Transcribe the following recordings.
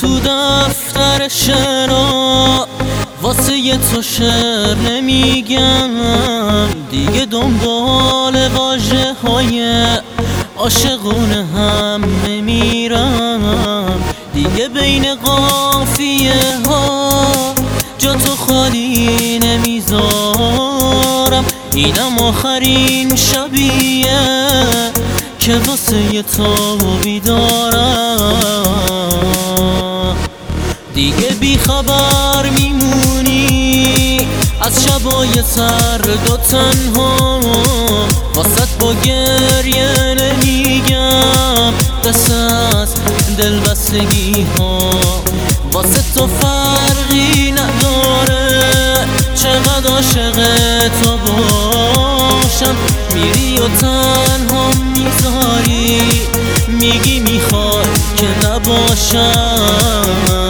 تو دفتر شعرها واسه یه تو شعر نمیگم دیگه، دنبال واژه های عاشقونه هم نمیرم دیگه، بین قافیه ها جا تو خالی نمیذارم، اینم آخرین شبیه که واسه تو بیدارم. دیگه بیخبر میمونی از شبای سرد و تنها، واسط با گریه نمیگم دست از دلبستگی ها، واسه تو فرقی نداره چقدر عاشق تو باشم، میری و تنها میذاری میگی میخوای که نباشم.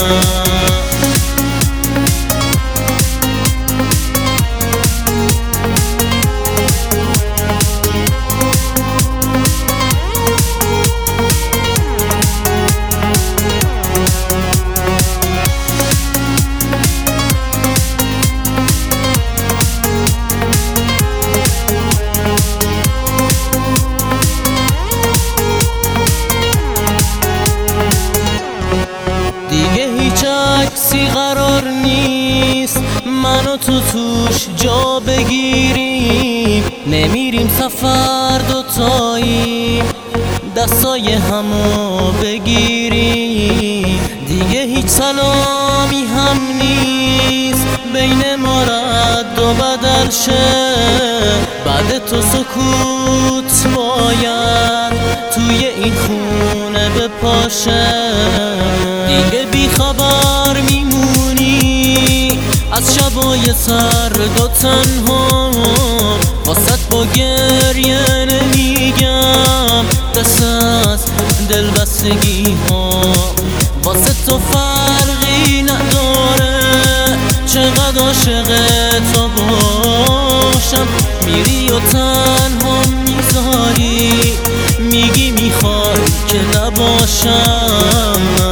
عکسی قرار نیست من و تو توش جا بگیریم، نمیریم سفر دوتایی دستای همو بگیریم، دیگه هیچ سلامی هم نیست بین ما رد و بدل شه، بعد تو سکوت باید توی این خونه بپاشه، دیگه بیخبر میمونی از شبای سرد و تنها، واسط با گریه نمیگم دست از دلبستگی ها، واسه تو فرقی نداره چقدر عاشق تو باشم، میری و تنها میذاری میگی میخوای که نباشم.